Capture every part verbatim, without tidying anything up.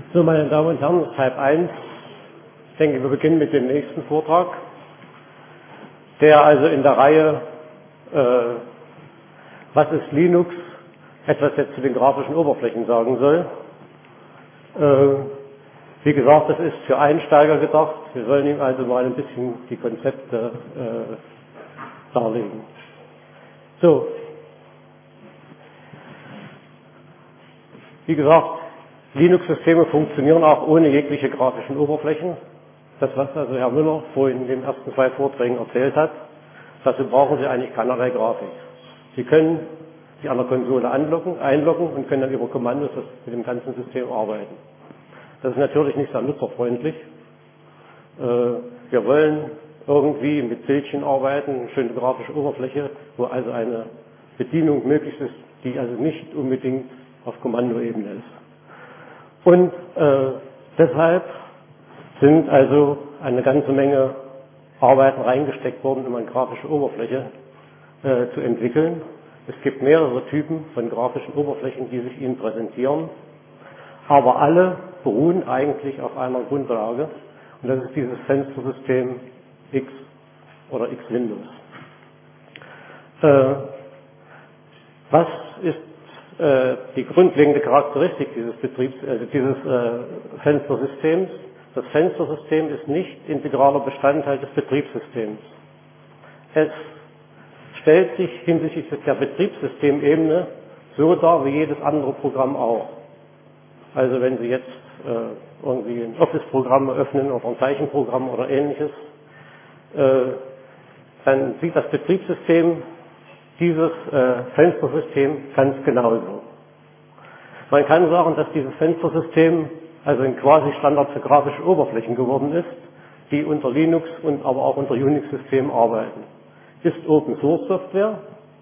So, meine Damen und Herren, es ist halb eins. Ich denke, wir beginnen mit dem nächsten Vortrag, der also in der Reihe äh, Was ist Linux? Etwas jetzt zu den grafischen Oberflächen sagen soll. Äh, wie gesagt, das ist für Einsteiger gedacht. Wir sollen ihm also mal ein bisschen die Konzepte äh, darlegen. So, wie gesagt, Linux-Systeme funktionieren auch ohne jegliche grafischen Oberflächen. Das, was also Herr Müller vorhin in den ersten zwei Vorträgen erzählt hat, dazu brauchen Sie eigentlich keinerlei Grafik. Sie können sich an der Konsole anloggen, einloggen und können dann über Kommandos mit dem ganzen System arbeiten. Das ist natürlich nicht sehr nutzerfreundlich. Wir wollen irgendwie mit Bildchen arbeiten, eine schöne grafische Oberfläche, wo also eine Bedienung möglich ist, die also nicht unbedingt auf Kommandoebene ist. Und äh, deshalb sind also eine ganze Menge Arbeiten reingesteckt worden, um eine grafische Oberfläche äh, zu entwickeln. Es gibt mehrere Typen von grafischen Oberflächen, die sich Ihnen präsentieren, aber alle beruhen eigentlich auf einer Grundlage, und das ist dieses Fenstersystem X oder X-Windows. Äh, was ist die grundlegende Charakteristik dieses Betriebs, also dieses äh, Fenstersystems? Das Fenstersystem ist nicht integraler Bestandteil des Betriebssystems. Es stellt sich hinsichtlich der Betriebssystemebene so dar wie jedes andere Programm auch. Also wenn Sie jetzt äh, irgendwie ein Office-Programm öffnen oder ein Zeichenprogramm oder ähnliches, äh, dann sieht das Betriebssystem dieses äh, Fenstersystem ganz genauso. Man kann sagen, dass dieses Fenstersystem also ein quasi Standard für grafische Oberflächen geworden ist, die unter Linux und aber auch unter Unix-Systemen arbeiten. Ist Open Source Software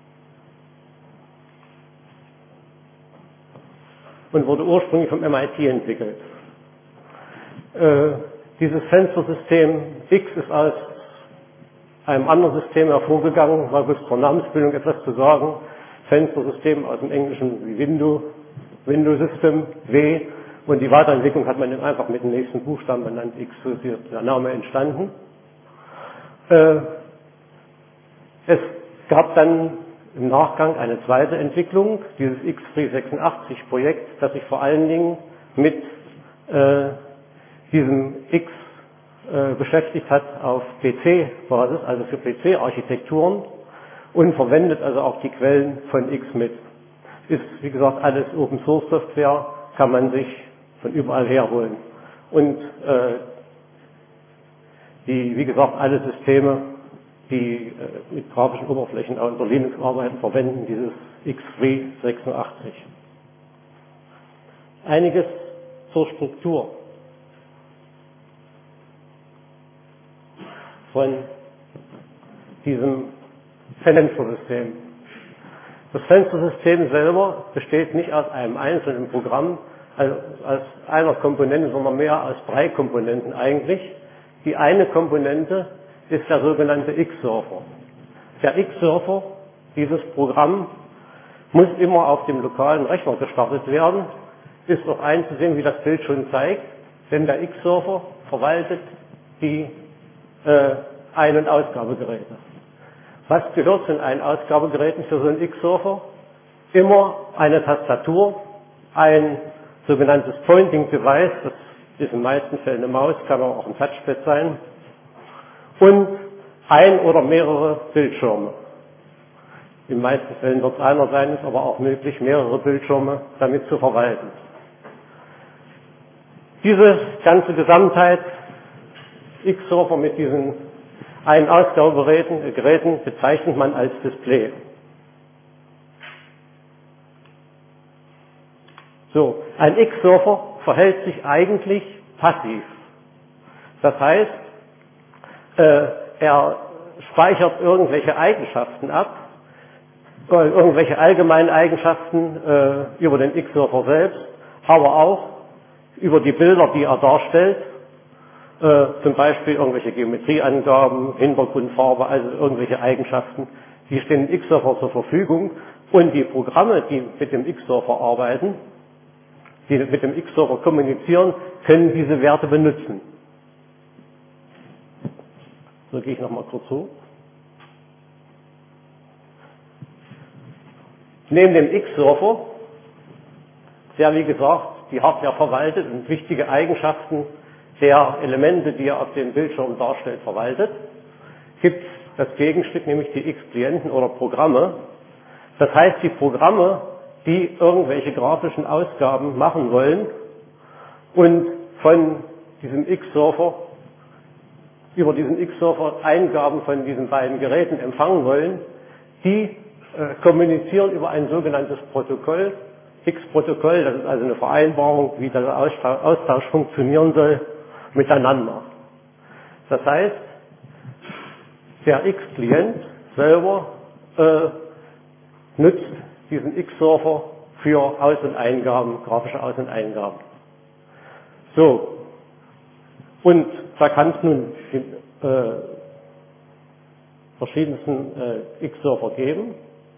und wurde ursprünglich vom M I T entwickelt. Äh, dieses Fenstersystem X ist als einem anderen System hervorgegangen, mal bis zur Namensbildung etwas zu sagen. Fenstersystem aus dem Englischen wie Window, Window System, W, und die Weiterentwicklung hat man dann einfach mit dem nächsten Buchstaben benannt, X, so ist der Name entstanden. Äh, es gab dann im Nachgang eine zweite Entwicklung, dieses X drei sechsundachtzig Projekt, das sich vor allen Dingen mit äh, diesem X beschäftigt hat auf P C-Basis, also für P C-Architekturen, und verwendet also auch die Quellen von X mit. Ist, wie gesagt, alles Open-Source-Software, kann man sich von überall herholen. Und äh, die, wie gesagt, alle Systeme, die äh, mit grafischen Oberflächen unter Linux arbeiten, verwenden dieses X drei sechsundachtzig. Einiges zur Struktur von diesem Fenstersystem. Das Fenstersystem selber besteht nicht aus einem einzelnen Programm, also aus einer Komponente, sondern mehr aus drei Komponenten eigentlich. Die eine Komponente ist der sogenannte X-Surfer. Der X-Surfer, dieses Programm, muss immer auf dem lokalen Rechner gestartet werden, ist auch einzusehen, wie das Bild schon zeigt, denn der X-Surfer verwaltet die Ein- und Ausgabegeräte. Was gehört zu den Ein- und Ausgabegeräten für so einen X-Surfer? Immer eine Tastatur, ein sogenanntes Pointing Device, das ist in den meisten Fällen eine Maus, kann aber auch ein Touchpad sein, und ein oder mehrere Bildschirme. In den meisten Fällen wird es einer sein, ist aber auch möglich, mehrere Bildschirme damit zu verwalten. Diese ganze Gesamtheit X-Surfer mit diesen Ein- und Ausgabegeräten Geräten bezeichnet man als Display. So, ein X-Surfer verhält sich eigentlich passiv. Das heißt, äh, er speichert irgendwelche Eigenschaften ab, äh, irgendwelche allgemeinen Eigenschaften äh, über den X-Surfer selbst, aber auch über die Bilder, die er darstellt. Äh, zum Beispiel irgendwelche Geometrieangaben, Hintergrundfarbe, also irgendwelche Eigenschaften, die stehen dem X-Surfer zur Verfügung, und die Programme, die mit dem X-Surfer arbeiten, die mit dem X-Server kommunizieren, können diese Werte benutzen. So gehe ich nochmal kurz hoch. Neben dem X-Server, der wie gesagt die Hardware verwaltet und wichtige Eigenschaften der Elemente, die er auf dem Bildschirm darstellt, verwaltet, gibt es das Gegenstück, nämlich die X-Klienten oder Programme. Das heißt, die Programme, die irgendwelche grafischen Ausgaben machen wollen und von diesem X-Server, über diesen X-Server Eingaben von diesen beiden Geräten empfangen wollen, die äh, kommunizieren über ein sogenanntes Protokoll, X-Protokoll, das ist also eine Vereinbarung, wie der Austausch, Austausch funktionieren soll, miteinander. Das heißt, der X-Klient selber äh, nutzt diesen X-Server für Aus- und Eingaben, grafische Aus- und Eingaben. So, und da kann es nun die äh, verschiedensten äh, X-Server geben.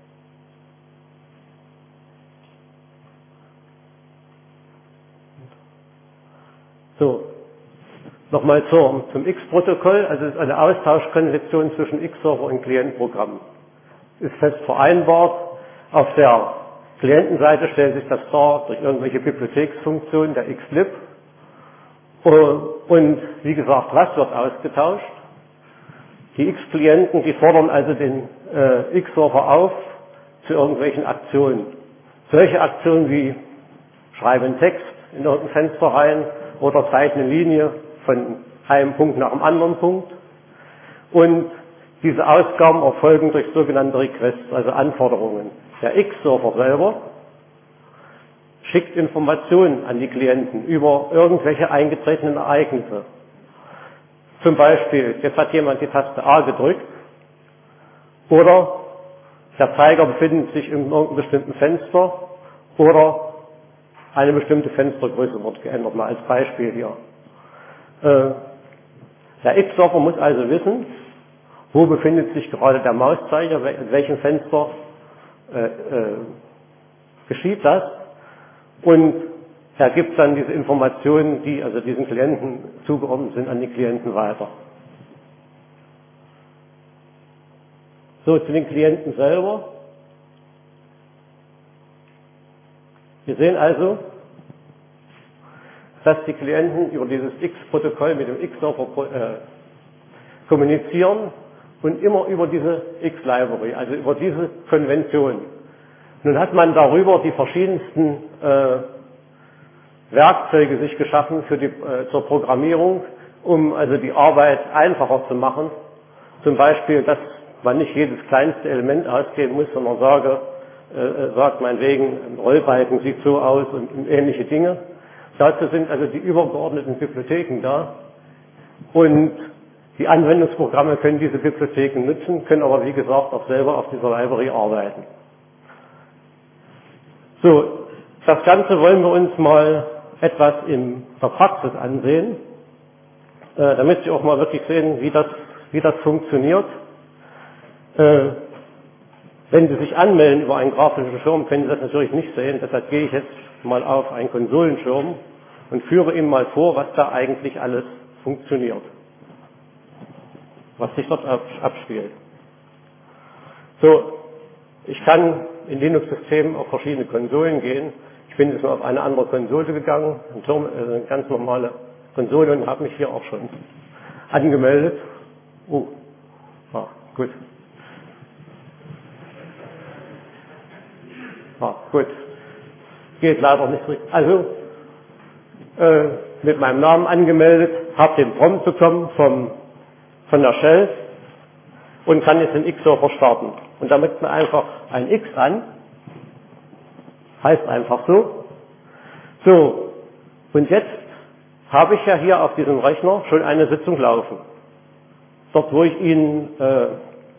So, nochmal zur, zum X-Protokoll, also es ist eine Austauschkonvention zwischen X-Server und Klientprogramm. Ist fest vereinbart. Auf der Klientenseite stellt sich das dar durch irgendwelche Bibliotheksfunktionen, der Xlib. Und wie gesagt, was wird ausgetauscht? Die X-Klienten, die fordern also den äh, X-Server auf zu irgendwelchen Aktionen. Solche Aktionen wie schreiben Text in irgendein Fenster rein oder zeichnen eine Linie von einem Punkt nach dem anderen Punkt. Und diese Ausgaben erfolgen durch sogenannte Requests, also Anforderungen. Der X-Server selber schickt Informationen an die Klienten über irgendwelche eingetretenen Ereignisse. Zum Beispiel, jetzt hat jemand die Taste A gedrückt oder der Zeiger befindet sich in irgendeinem bestimmten Fenster oder eine bestimmte Fenstergröße wird geändert, mal als Beispiel hier. Äh, der X-Server muss also wissen, wo befindet sich gerade der Mauszeiger, in welchem Fenster äh, äh, geschieht das, und er gibt dann diese Informationen, die also diesen Klienten zugeordnet sind, an die Klienten weiter. So, zu den Klienten selber. Wir sehen also, dass die Klienten über dieses X-Protokoll mit dem X-Server äh, kommunizieren und immer über diese X-Library, also über diese Konvention. Nun hat man darüber die verschiedensten äh, Werkzeuge sich geschaffen für die, äh, zur Programmierung, um also die Arbeit einfacher zu machen. Zum Beispiel, dass man nicht jedes kleinste Element ausgeben muss, sondern sage, äh, sagt meinetwegen, ein Rollbalken sieht so aus und, und ähnliche Dinge. Dazu sind also die übergeordneten Bibliotheken da und die Anwendungsprogramme können diese Bibliotheken nutzen, können aber wie gesagt auch selber auf dieser Library arbeiten. So, das Ganze wollen wir uns mal etwas in der Praxis ansehen, äh, damit Sie auch mal wirklich sehen, wie das, wie das funktioniert. Äh, wenn Sie sich anmelden über einen grafischen Schirm, können Sie das natürlich nicht sehen, deshalb gehe ich jetzt mal auf einen Konsolenschirm und führe Ihnen mal vor, was da eigentlich alles funktioniert, was sich dort abspielt. So, ich kann in Linux-Systemen auf verschiedene Konsolen gehen. Ich bin jetzt mal auf eine andere Konsole gegangen, eine ganz normale Konsole, und habe mich hier auch schon angemeldet. Oh, ah, gut. Ah, gut. Geht leider nicht richtig. Also, äh, mit meinem Namen angemeldet, habe den Prompt bekommen vom, von der Shell und kann jetzt den X-Server starten. Und da macht man einfach ein X an, heißt einfach so. So, und jetzt habe ich ja hier auf diesem Rechner schon eine Sitzung laufen. Dort, wo ich Ihnen, äh,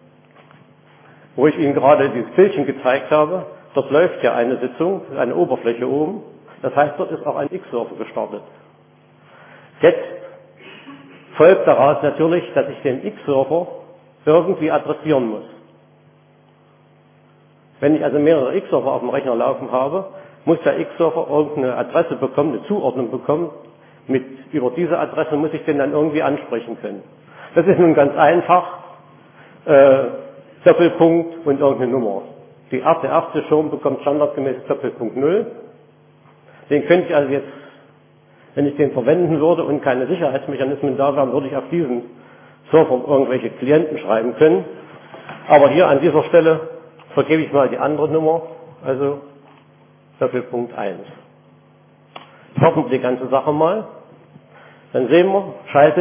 wo ich Ihnen gerade dieses Bildchen gezeigt habe, dort läuft ja eine Sitzung, eine Oberfläche oben. Das heißt, dort ist auch ein X-Server gestartet. Jetzt folgt daraus natürlich, dass ich den X-Server irgendwie adressieren muss. Wenn ich also mehrere X-Server auf dem Rechner laufen habe, muss der X-Server irgendeine Adresse bekommen, eine Zuordnung bekommen. Mit, über diese Adresse muss ich den dann irgendwie ansprechen können. Das ist nun ganz einfach, äh, Doppelpunkt und irgendeine Nummer. Die erste, der erste Schirm bekommt standardgemäß Doppelpunkt null. Den könnte ich also jetzt, wenn ich den verwenden würde und keine Sicherheitsmechanismen da wären, würde ich auf diesen Server irgendwelche Klienten schreiben können. Aber hier an dieser Stelle vergebe ich mal die andere Nummer, also Doppelpunkt eins. Starten wir die ganze Sache mal. Dann sehen wir, schaltet,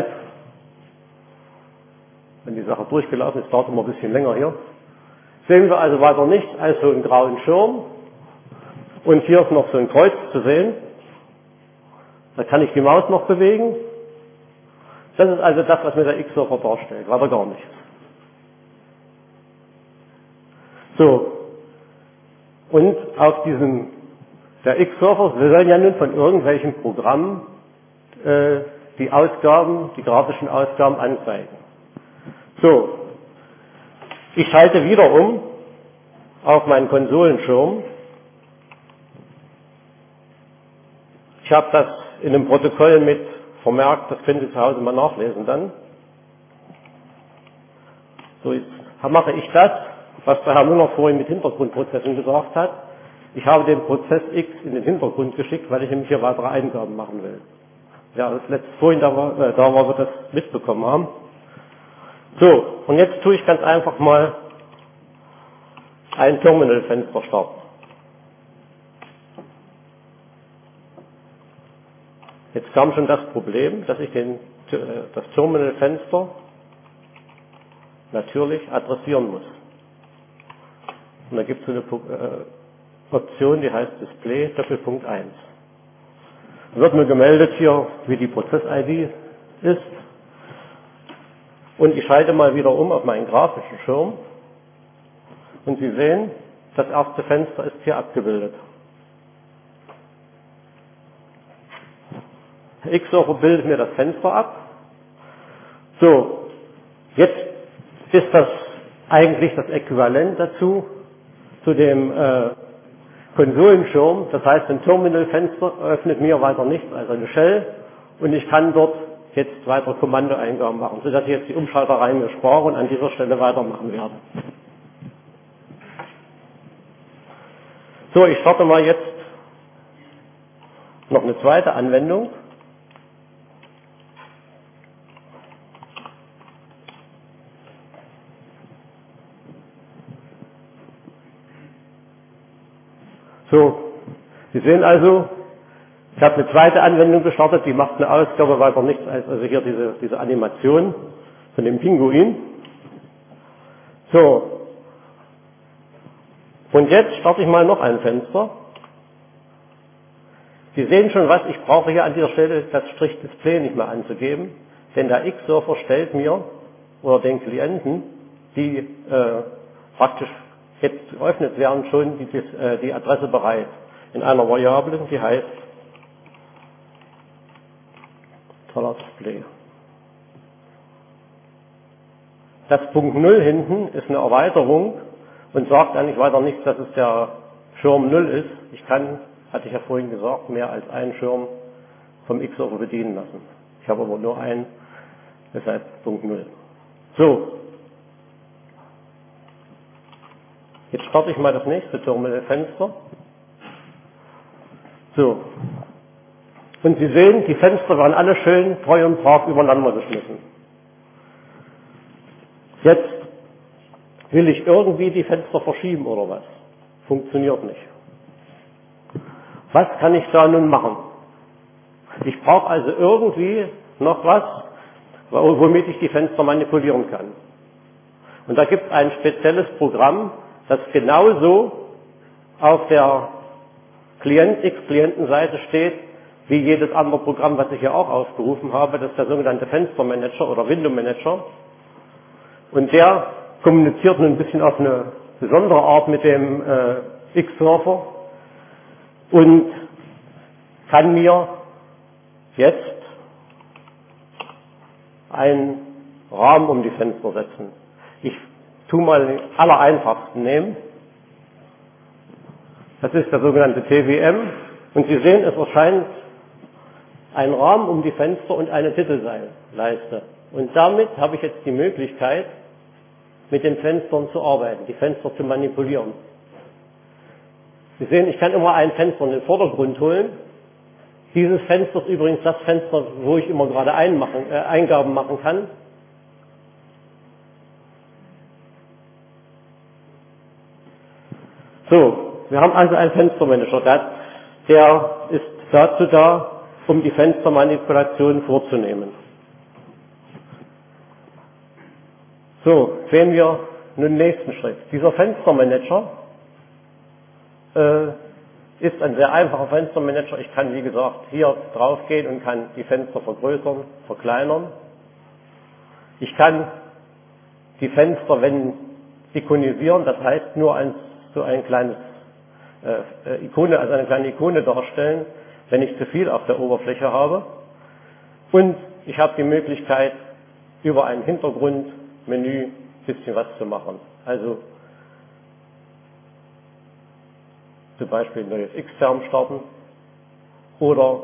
wenn die Sache durchgelaufen ist, dauert immer ein bisschen länger hier. Sehen wir also weiter nichts als so einen grauen Schirm. Und hier ist noch so ein Kreuz zu sehen. Da kann ich die Maus noch bewegen. Das ist also das, was mir der X-Server darstellt, weiter gar nichts. So. Und auf diesem, der X-Server, wir sollen ja nun von irgendwelchen Programmen äh, die Ausgaben, die grafischen Ausgaben anzeigen. So. Ich schalte wieder um auf meinen Konsolenschirm. Ich habe das in einem Protokoll mit vermerkt, das könnt ihr zu Hause mal nachlesen dann. So, jetzt mache ich das, was der Herr Müller vorhin mit Hintergrundprozessen gesagt hat. Ich habe den Prozess X in den Hintergrund geschickt, weil ich nämlich hier weitere Eingaben machen will. Ja, das letzte vorhin da war, äh, da war, wir das mitbekommen haben. So, und jetzt tue ich ganz einfach mal ein Terminalfenster starten. Jetzt kam schon das Problem, dass ich den, das Terminalfenster natürlich adressieren muss. Und da gibt es eine äh, Option, die heißt Display Doppelpunkt eins. Da wird mir gemeldet hier, wie die Prozess-I D ist. Und ich schalte mal wieder um auf meinen grafischen Schirm. Und Sie sehen, das erste Fenster ist hier abgebildet. Der X-Server bildet mir das Fenster ab. So, jetzt ist das eigentlich das Äquivalent dazu, zu dem äh, Konsolenschirm. Das heißt, ein Terminalfenster öffnet mir weiter nichts als eine Shell und ich kann dort jetzt weiter Kommandoeingaben machen, sodass ich jetzt die Umschalterei mir spare und an dieser Stelle weitermachen werde. So, ich starte mal jetzt noch eine zweite Anwendung. So, Sie sehen also, ich habe eine zweite Anwendung gestartet, die macht eine Ausgabe weiter nichts als also hier diese, diese Animation von dem Pinguin. So, und jetzt starte ich mal noch ein Fenster. Sie sehen schon was, ich brauche hier an dieser Stelle das Strich Display nicht mehr anzugeben, denn der X-Server stellt mir, oder den Klienten, die äh, praktisch jetzt geöffnet werden, schon die, äh, die Adresse bereit. In einer Variable, die heißt Dollar Display. Das Punkt null hinten ist eine Erweiterung und sagt eigentlich weiter nichts, dass es der Schirm null ist. Ich kann, hatte ich ja vorhin gesagt, mehr als einen Schirm vom X-Server bedienen lassen. Ich habe aber nur einen, deshalb Punkt null. So. Jetzt starte ich mal das nächste Terminalfenster. So. Und Sie sehen, die Fenster waren alle schön treu und brav übereinander geschmissen. Jetzt will ich irgendwie die Fenster verschieben oder was? Funktioniert nicht. Was kann ich da nun machen? Ich brauche also irgendwie noch was, womit ich die Fenster manipulieren kann. Und da gibt es ein spezielles Programm, das genauso auf der Klient X-Klientenseite steht, wie jedes andere Programm, was ich hier auch aufgerufen habe. Das ist der sogenannte Fenstermanager oder Window Manager. Und der kommuniziert nun ein bisschen auf eine besondere Art mit dem äh, X-Server und kann mir jetzt einen Rahmen um die Fenster setzen. Ich tue mal den allereinfachsten nehmen. Das ist der sogenannte T W M. Und Sie sehen, es erscheint ein Rahmen um die Fenster und eine Titelleiste. Und damit habe ich jetzt die Möglichkeit, mit den Fenstern zu arbeiten, die Fenster zu manipulieren. Sie sehen, ich kann immer ein Fenster in den Vordergrund holen. Dieses Fenster ist übrigens das Fenster, wo ich immer gerade einmachen, äh, Eingaben machen kann. So, wir haben also einen Fenstermanager, der, der ist dazu da, um die Fenstermanipulation vorzunehmen. So, sehen wir nun den nächsten Schritt. Dieser Fenstermanager äh, ist ein sehr einfacher Fenstermanager. Ich kann, wie gesagt, hier drauf gehen und kann die Fenster vergrößern, verkleinern. Ich kann die Fenster, wenn ikonisieren, das heißt nur ein, so ein kleines äh, Ikone, also eine kleine Ikone darstellen, wenn ich zu viel auf der Oberfläche habe. Und ich habe die Möglichkeit, über ein Hintergrundmenü ein bisschen was zu machen. Also zum Beispiel ein neues Xterm starten oder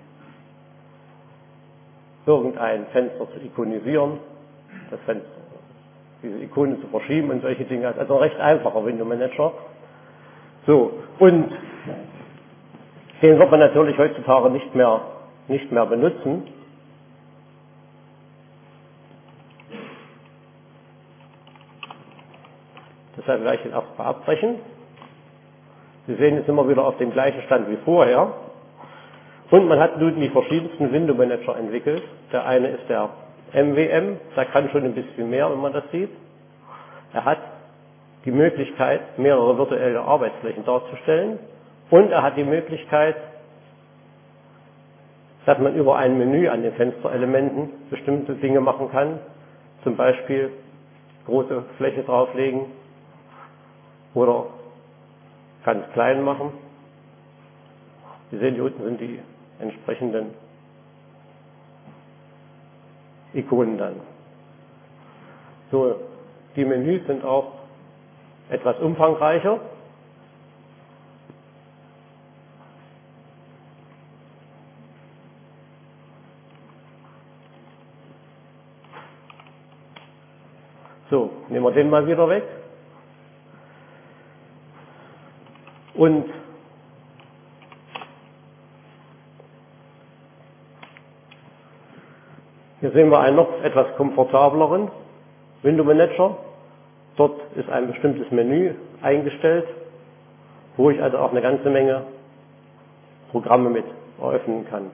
irgendein Fenster zu ikonisieren, das Fenster, diese Ikone zu verschieben und solche Dinge. Also ein recht einfacher Window Manager. So, und den wird man natürlich heutzutage nicht mehr, nicht mehr benutzen. Deshalb werde ich den erstmal abbrechen. Sie sehen jetzt immer wieder auf dem gleichen Stand wie vorher. Und man hat nun die verschiedensten Window Manager entwickelt. Der eine ist der M W M, der kann schon ein bisschen mehr, wenn man das sieht. Er hat die Möglichkeit, mehrere virtuelle Arbeitsflächen darzustellen. Und er hat die Möglichkeit, dass man über ein Menü an den Fensterelementen bestimmte Dinge machen kann. Zum Beispiel große Fläche drauflegen oder ganz klein machen. Sie sehen, hier unten sind die entsprechenden Ikonen dann. So, die Menüs sind auch etwas umfangreicher. So, nehmen wir den mal wieder weg. Und hier sehen wir einen noch etwas komfortableren Window Manager. Dort ist ein bestimmtes Menü eingestellt, wo ich also auch eine ganze Menge Programme mit eröffnen kann.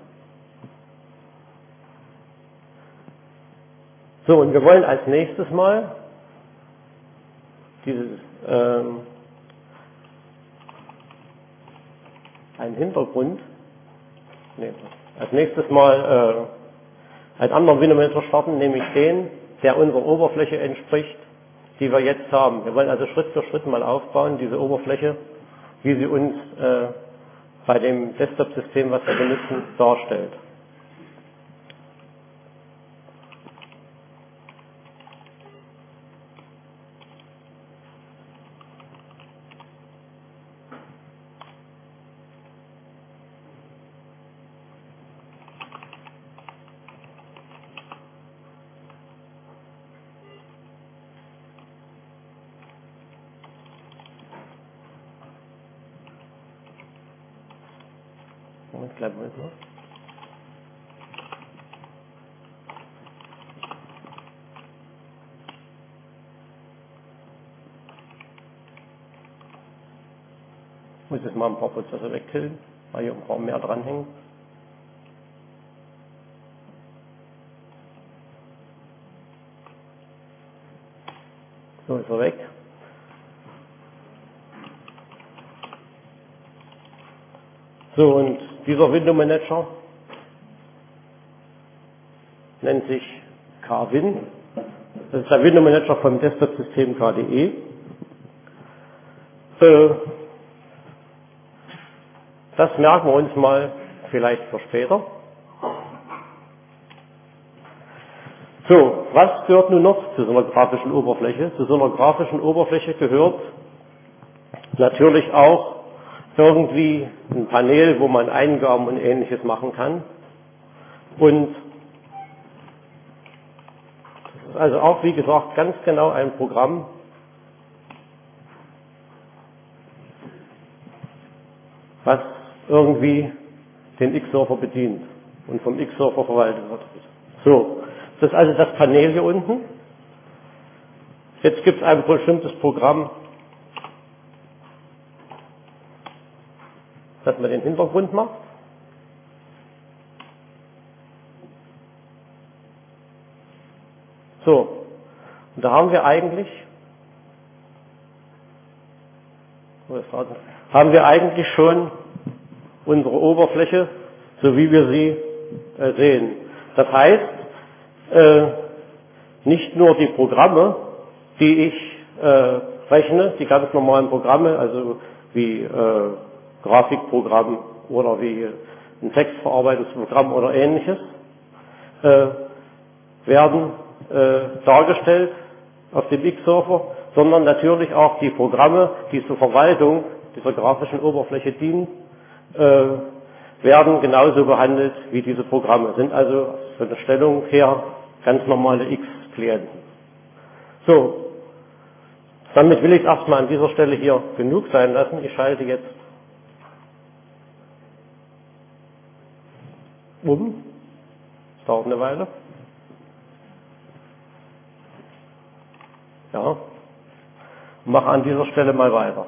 So, und wir wollen als nächstes mal dieses ähm, einen Hintergrund, nee, als nächstes mal äh, einen anderen Window Manager starten, nämlich den, der unserer Oberfläche entspricht, die wir jetzt haben. Wir wollen also Schritt für Schritt mal aufbauen, diese Oberfläche, wie sie uns äh, bei dem Desktop-System, was wir benutzen, darstellt. Moment, kleinen Moment noch. Ich muss jetzt mal ein paar Prozesse wegkillen, weil hier ein paar mehr dranhängen. So ist er weg. So, und dieser Window Manager nennt sich K-Win. Das ist der Window Manager vom Desktop-System K D E. Äh, das merken wir uns mal vielleicht für später. So, was gehört nun noch zu so einer grafischen Oberfläche? Zu so einer grafischen Oberfläche gehört natürlich auch irgendwie ein Panel, wo man Eingaben und Ähnliches machen kann. Und das ist also auch, wie gesagt, ganz genau ein Programm, was irgendwie den X-Server bedient und vom X-Server verwaltet wird. So, das ist also das Panel hier unten. Jetzt gibt es ein bestimmtes Programm, das man den Hintergrund macht. So, und da haben wir eigentlich, haben wir eigentlich schon unsere Oberfläche, so wie wir sie äh, sehen. Das heißt, äh, nicht nur die Programme, die ich äh, rechne, die ganz normalen Programme, also wie äh, Grafikprogramm oder wie ein Textverarbeitungsprogramm oder ähnliches, äh, werden äh, dargestellt auf dem X-Server, sondern natürlich auch die Programme, die zur Verwaltung dieser grafischen Oberfläche dienen, äh, werden genauso behandelt wie diese Programme, sind also von der Stellung her ganz normale X-Klienten. So, damit will ich erstmal an dieser Stelle hier genug sein lassen. Ich schalte jetzt um. Das dauert eine Weile. Ja. Und mache an dieser Stelle mal weiter.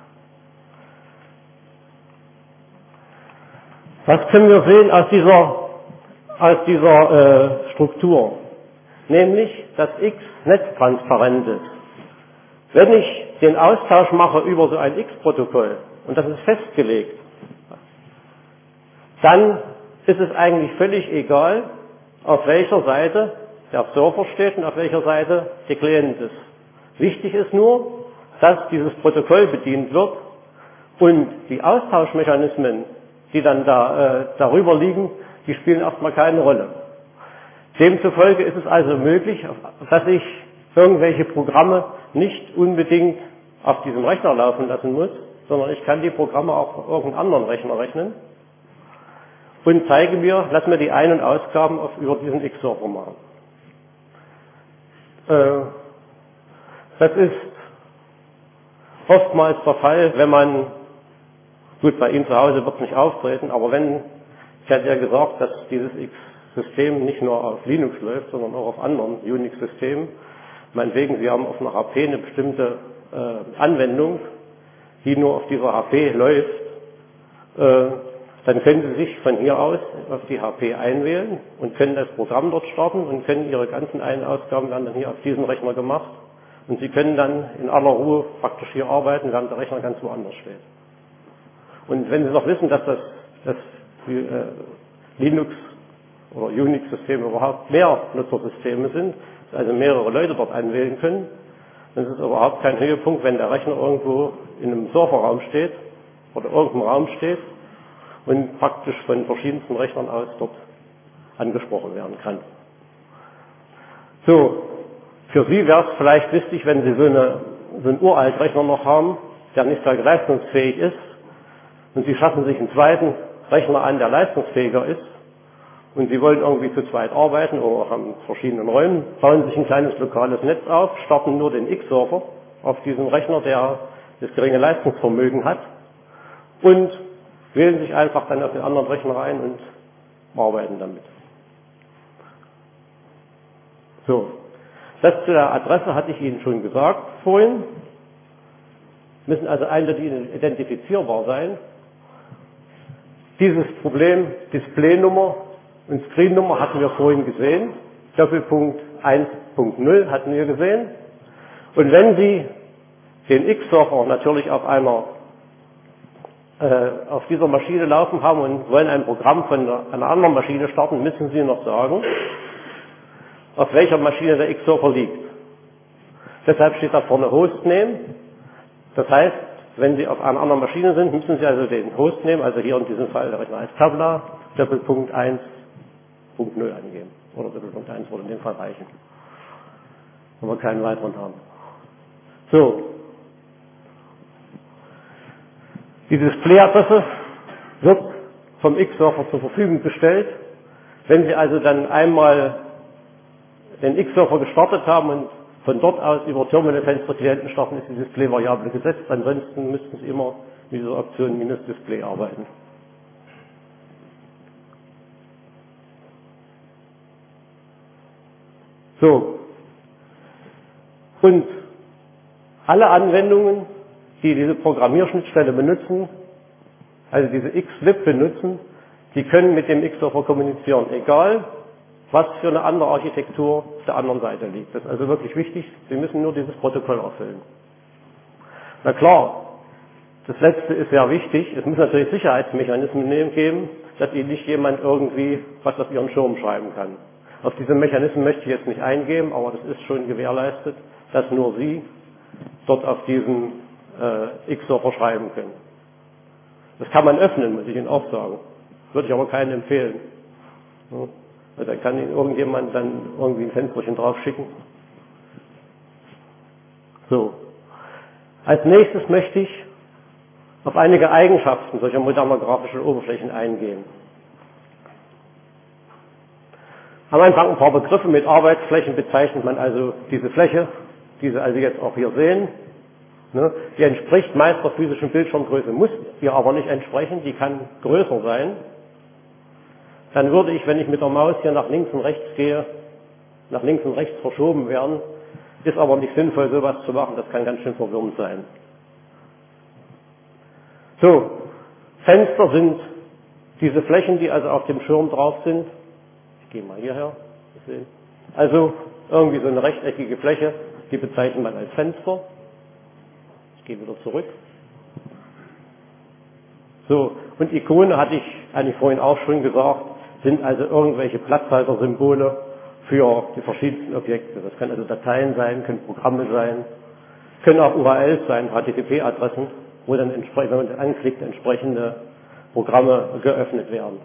Was können wir sehen aus dieser, aus dieser äh, Struktur? Nämlich, dass X netztransparent ist. Wenn ich den Austausch mache über so ein X-Protokoll, und das ist festgelegt, dann ist es eigentlich völlig egal, auf welcher Seite der Server steht und auf welcher Seite der Klient ist. Wichtig ist nur, dass dieses Protokoll bedient wird und die Austauschmechanismen, die dann da, äh, darüber liegen, die spielen erstmal keine Rolle. Demzufolge ist es also möglich, dass ich irgendwelche Programme nicht unbedingt auf diesem Rechner laufen lassen muss, sondern ich kann die Programme auch auf irgendeinen anderen Rechner rechnen und zeige mir, lass mir die Ein- und Ausgaben auf, über diesen X-Server machen. Äh, das ist oftmals der Fall, wenn man, gut, bei Ihnen zu Hause wird es nicht auftreten, aber wenn, ich hatte ja gesagt, dass dieses X-System nicht nur auf Linux läuft, sondern auch auf anderen Unix-Systemen. Meinetwegen, Sie haben auf einer H P eine bestimmte äh, Anwendung, die nur auf dieser H P läuft, äh, dann können Sie sich von hier aus auf die H P einwählen und können das Programm dort starten und können Ihre ganzen Ein- und Ausgaben werden dann hier auf diesem Rechner gemacht. Und Sie können dann in aller Ruhe praktisch hier arbeiten, während der Rechner ganz woanders steht. Und wenn Sie noch wissen, dass das, das äh, Linux- oder Unix-Systeme überhaupt mehr Nutzersysteme sind, also mehrere Leute dort einwählen können, dann ist es überhaupt kein Höhepunkt, wenn der Rechner irgendwo in einem Serverraum steht oder irgendeinem Raum steht und praktisch von verschiedensten Rechnern aus dort angesprochen werden kann. So, für Sie wäre es vielleicht wichtig, wenn Sie so, eine, so einen Uraltrechner noch haben, der nicht sehr leistungsfähig ist, und Sie schaffen sich einen zweiten Rechner an, der leistungsfähiger ist, und Sie wollen irgendwie zu zweit arbeiten oder haben verschiedene Räume, bauen sich ein kleines lokales Netz auf, starten nur den X-Server auf diesem Rechner, der das geringe Leistungsvermögen hat, und wählen sich einfach dann auf den anderen Rechner ein und arbeiten damit. So, das zu der Adresse hatte ich Ihnen schon gesagt vorhin. Müssen also eindeutig identifizierbar sein. Dieses Problem Displaynummer und Screennummer hatten wir vorhin gesehen. Doppelpunkt eins Punkt null hatten wir gesehen. Und wenn Sie den X-Server natürlich auf einer äh, auf dieser Maschine laufen haben und wollen ein Programm von einer, einer anderen Maschine starten, müssen Sie noch sagen, auf welcher Maschine der X-Server liegt. Deshalb steht da vorne Hostname. Das heißt, wenn Sie auf einer anderen Maschine sind, müssen Sie also den Hostname, also hier in diesem Fall der Rechner als Tabla, Doppelpunkt eins Punkt null angeben. Oder Doppelpunkt eins würde in dem Fall reichen. Wenn wir keinen weiteren haben. So. Die Displayadresse wird vom X-Server zur Verfügung gestellt. Wenn Sie also dann einmal den X-Server gestartet haben und von dort aus über Terminalfenster Klienten starten, ist die Display-Variable gesetzt. Ansonsten müssten Sie immer mit dieser Option minus Display arbeiten. So. Und alle Anwendungen, die diese Programmierschnittstelle benutzen, also diese X-Lib benutzen, die können mit dem X-Server kommunizieren, egal was für eine andere Architektur auf der anderen Seite liegt. Das ist also wirklich wichtig, Sie müssen nur dieses Protokoll erfüllen. Na klar, das letzte ist sehr wichtig, es muss natürlich Sicherheitsmechanismen geben, dass Ihnen nicht jemand irgendwie was auf Ihren Schirm schreiben kann. Auf diese Mechanismen möchte ich jetzt nicht eingehen, aber das ist schon gewährleistet, dass nur Sie dort auf diesen äh, X-Server schreiben können. Das kann man öffnen, muss ich Ihnen auch sagen. Würde ich aber keinen empfehlen. Ja. Da kann Ihnen irgendjemand dann irgendwie ein Fensterchen drauf schicken. So. Als nächstes möchte ich auf einige Eigenschaften solcher moderner grafischer Oberflächen eingehen. Am Anfang ein paar Begriffe. Mit Arbeitsflächen bezeichnet man also diese Fläche, die Sie also jetzt auch hier sehen. Ne, die entspricht meist der physischen Bildschirmgröße, muss ihr aber nicht entsprechen, die kann größer sein. Dann würde ich, wenn ich mit der Maus hier nach links und rechts gehe, nach links und rechts verschoben werden. Ist aber nicht sinnvoll, sowas zu machen, das kann ganz schön verwirrend sein. So, Fenster sind diese Flächen, die also auf dem Schirm drauf sind. Ich gehe mal hierher. Also irgendwie so eine rechteckige Fläche, die bezeichnet man als Fenster. Ich gehe wieder zurück. So, und Ikone hatte ich eigentlich vorhin auch schon gesagt, sind also irgendwelche Platzhaltersymbole für die verschiedensten Objekte. Das können also Dateien sein, können Programme sein, können auch U R Ls sein, H T T P-Adressen, wo dann, wenn man das anklickt, entsprechende Programme geöffnet werden.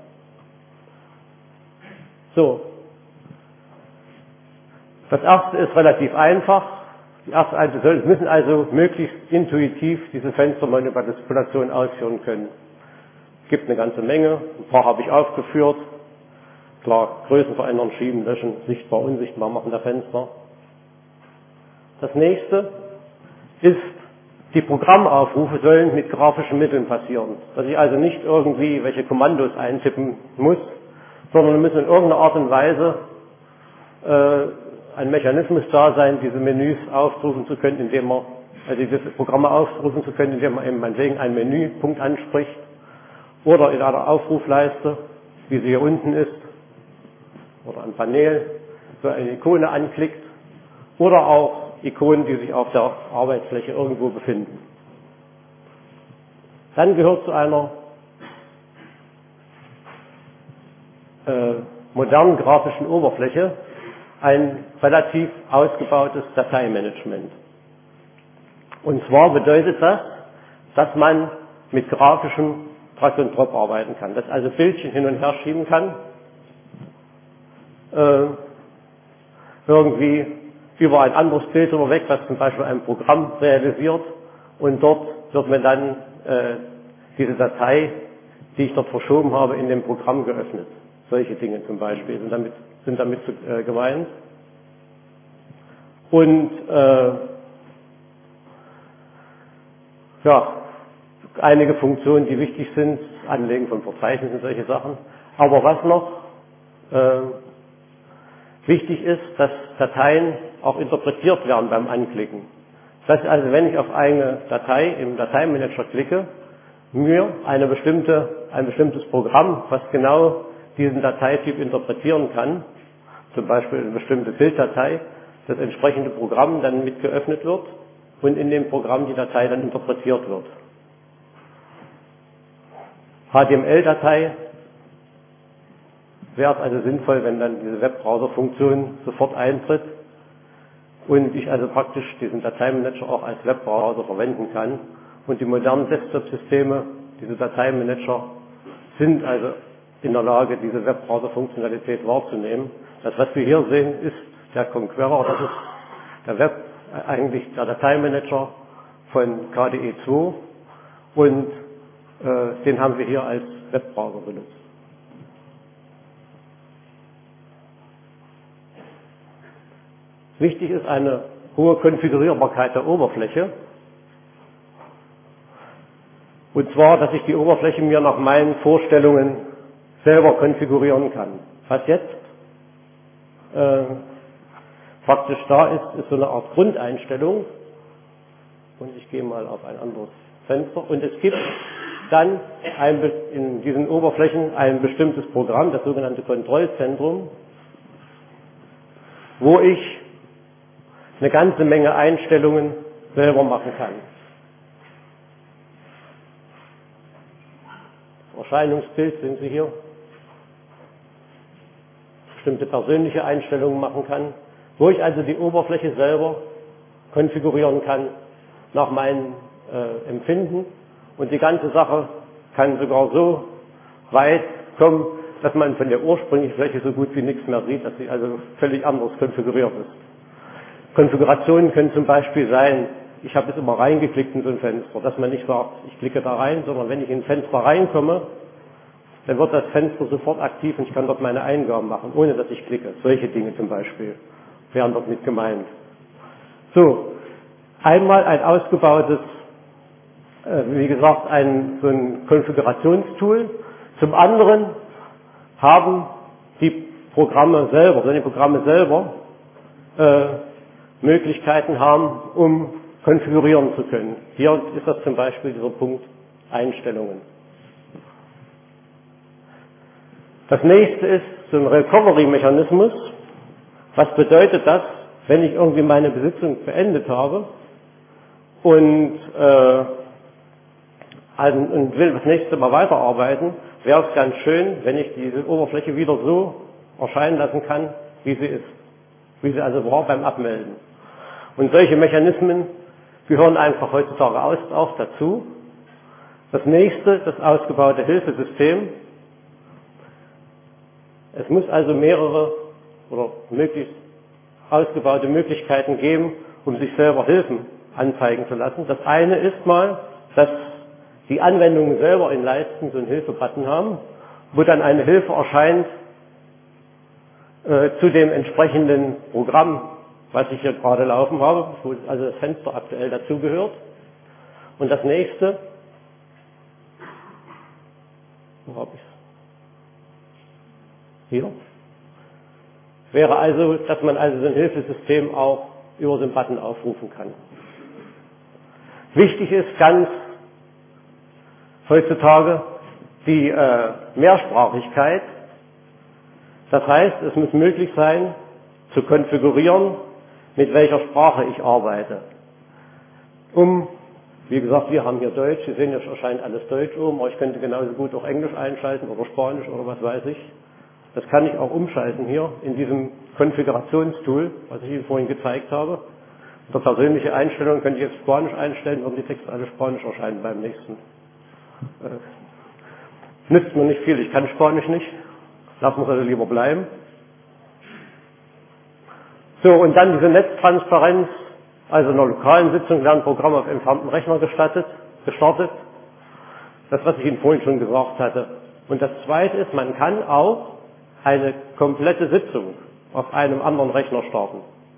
So. Das erste ist relativ einfach. Die erste Einzelne müssen also möglichst intuitiv diese Fenstermanipulation ausführen können. Es gibt eine ganze Menge, ein paar habe ich aufgeführt. Klar, Größen verändern, schieben, löschen, sichtbar, unsichtbar machen der Fenster. Das nächste ist, die Programmaufrufe sollen mit grafischen Mitteln passieren. Dass ich also nicht irgendwie welche Kommandos eintippen muss, sondern müssen in irgendeiner Art und Weise äh, ein Mechanismus da sein, diese Menüs aufrufen zu können, indem man, also diese Programme aufrufen zu können, indem man eben meinetwegen einen Menüpunkt anspricht oder in einer Aufrufleiste, wie sie hier unten ist, oder ein Panel, so eine Ikone anklickt, oder auch Ikonen, die sich auf der Arbeitsfläche irgendwo befinden. Dann gehört zu einer äh, modernen grafischen Oberfläche ein relativ ausgebautes Dateimanagement. Und zwar bedeutet das, dass man mit grafischem Drag und Drop arbeiten kann, dass also Bildchen hin und her schieben kann, äh, irgendwie über ein anderes Bild drüber weg, was zum Beispiel ein Programm realisiert, und dort wird mir dann äh, diese Datei, die ich dort verschoben habe, in dem Programm geöffnet. Solche Dinge zum Beispiel sind damit, sind damit äh, gemeint. Und äh, ja, einige Funktionen, die wichtig sind, Anlegen von Verzeichnissen, solche Sachen. Aber was noch äh, wichtig ist, dass Dateien auch interpretiert werden beim Anklicken. Das heißt also, wenn ich auf eine Datei im Dateimanager klicke, mir eine bestimmte, ein bestimmtes Programm, was genau diesen Dateityp interpretieren kann, zum Beispiel eine bestimmte Bilddatei, das entsprechende Programm dann mit geöffnet wird und in dem Programm die Datei dann interpretiert wird. H T M L-Datei wäre es also sinnvoll, wenn dann diese Webbrowser-Funktion sofort eintritt und ich also praktisch diesen Dateimanager auch als Webbrowser verwenden kann. Und die modernen Desktop-Systeme, diese Dateimanager, sind also in der Lage, diese Webbrowser-Funktionalität wahrzunehmen. Das, was wir hier sehen, ist der Conqueror, das ist der Web, eigentlich der Dateimanager von K D E zwei. Und Äh, den haben wir hier als Webbrowser benutzt. Wichtig ist eine hohe Konfigurierbarkeit der Oberfläche. Und zwar, dass ich die Oberfläche mir nach meinen Vorstellungen selber konfigurieren kann. Was jetzt äh, praktisch da ist, ist so eine Art Grundeinstellung. Und ich gehe mal auf ein anderes Fenster. Und es gibt dann ein, in diesen Oberflächen ein bestimmtes Programm, das sogenannte Kontrollzentrum, wo ich eine ganze Menge Einstellungen selber machen kann. Das Erscheinungsbild sehen Sie hier. Bestimmte persönliche Einstellungen machen kann, wo ich also die Oberfläche selber konfigurieren kann nach meinem äh, Empfinden. Und die ganze Sache kann sogar so weit kommen, dass man von der ursprünglichen Fläche so gut wie nichts mehr sieht, dass sie also völlig anders konfiguriert ist. Konfigurationen können zum Beispiel sein, ich habe es immer reingeklickt in so ein Fenster, dass man nicht sagt, ich klicke da rein, sondern wenn ich in ein Fenster reinkomme, dann wird das Fenster sofort aktiv und ich kann dort meine Eingaben machen, ohne dass ich klicke. Solche Dinge zum Beispiel wären dort mit gemeint. So, einmal ein ausgebautes, äh, wie gesagt, ein, so ein Konfigurationstool. Zum anderen haben die Programme selber, wenn die Programme selber äh, Möglichkeiten haben, um konfigurieren zu können. Hier ist das zum Beispiel dieser Punkt Einstellungen. Das nächste ist so ein Recovery-Mechanismus. Was bedeutet das, wenn ich irgendwie meine Besitzung beendet habe und, äh, und will das nächste Mal weiterarbeiten, wäre es ganz schön, wenn ich diese Oberfläche wieder so erscheinen lassen kann, wie sie ist. Wie sie also war beim Abmelden. Und solche Mechanismen gehören einfach heutzutage auch dazu. Das nächste, das ausgebaute Hilfesystem. Es muss also mehrere oder möglichst ausgebaute Möglichkeiten geben, um sich selber Hilfen anzeigen zu lassen. Das eine ist mal, dass die Anwendungen selber in Leisten so einen Hilfe-Button haben, wo dann eine Hilfe erscheint äh, zu dem entsprechenden Programm, was ich hier gerade laufen habe, wo also das Fenster aktuell dazugehört. Und das nächste, wo habe ich es? Hier. Wäre also, dass man also so ein Hilfesystem auch über so einen Button aufrufen kann. Wichtig ist ganz heutzutage die äh, Mehrsprachigkeit. Das heißt, es muss möglich sein, zu konfigurieren, mit welcher Sprache ich arbeite. Um, wie gesagt, wir haben hier Deutsch, Sie sehen, jetzt erscheint alles Deutsch oben, aber ich könnte genauso gut auch Englisch einschalten oder Spanisch oder was weiß ich. Das kann ich auch umschalten hier in diesem Konfigurationstool, was ich Ihnen vorhin gezeigt habe. Unter persönliche Einstellungen könnte ich jetzt Spanisch einstellen, würden die Texte alle Spanisch erscheinen beim nächsten. Äh, nützt mir nicht viel, ich kann Spanisch nicht. Lassen wir es also lieber bleiben. So, und dann diese Netztransparenz, also in einer lokalen Sitzung werden Programme auf entfernten Rechner gestattet, gestartet. Das, was ich Ihnen vorhin schon gesagt hatte. Und das Zweite ist, man kann auch eine komplette Sitzung auf einem anderen Rechner starten.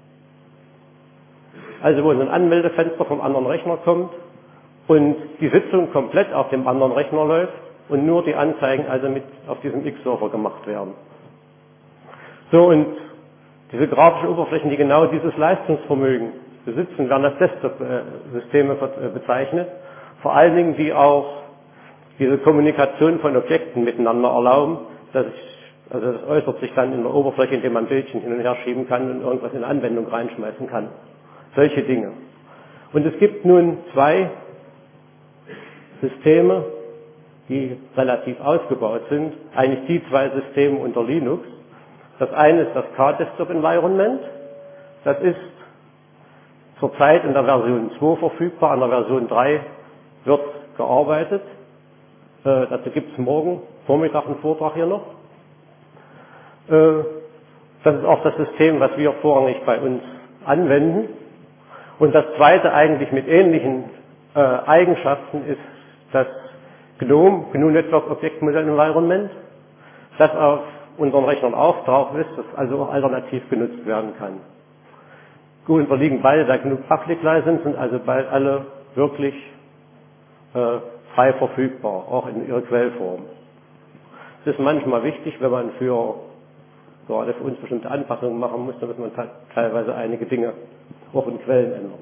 Also wo ein Anmeldefenster vom anderen Rechner kommt und die Sitzung komplett auf dem anderen Rechner läuft und nur die Anzeigen also mit auf diesem X-Server gemacht werden. So, und diese grafischen Oberflächen, die genau dieses Leistungsvermögen besitzen, werden als Desktop-Systeme bezeichnet. Vor allen Dingen, die auch diese Kommunikation von Objekten miteinander erlauben. Dass ich, also das äußert sich dann in der Oberfläche, indem man Bildchen hin und her schieben kann und irgendwas in Anwendung reinschmeißen kann. Solche Dinge. Und es gibt nun zwei Systeme, die relativ ausgebaut sind. Eigentlich die zwei Systeme unter Linux. Das eine ist das K-Desktop Environment. Das ist zurzeit in der Version zwei verfügbar, an der Version drei wird gearbeitet. Äh, dazu gibt es morgen Vormittag einen Vortrag hier noch. Äh, das ist auch das System, was wir vorrangig bei uns anwenden. Und das zweite eigentlich mit ähnlichen äh, Eigenschaften ist das GNOME, G N U Network Object Model Environment, das auf unseren Rechnern auch drauf ist, das also auch alternativ genutzt werden kann. Gut, unterliegen beide der G N U Public License, sind also bald alle wirklich äh, frei verfügbar, auch in ihrer Quellform. Es ist manchmal wichtig, wenn man für gerade für uns bestimmte Anpassungen machen muss, damit man teilweise einige Dinge auch in Quellen ändert.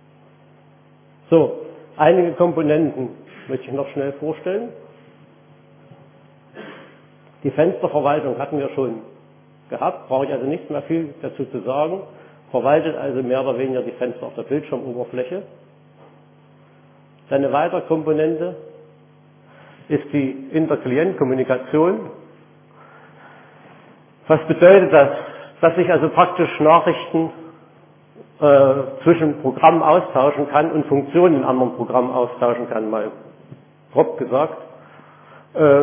So, einige Komponenten möchte ich noch schnell vorstellen. Die Fensterverwaltung hatten wir schon gehabt, brauche ich also nicht mehr viel dazu zu sagen. Verwaltet also mehr oder weniger die Fenster auf der Bildschirmoberfläche. Eine weitere Komponente ist die Inter-Klient-Kommunikation. Was bedeutet das? Dass ich also praktisch Nachrichten äh, zwischen Programmen austauschen kann und Funktionen in anderen Programmen austauschen kann, mal grob gesagt. Äh,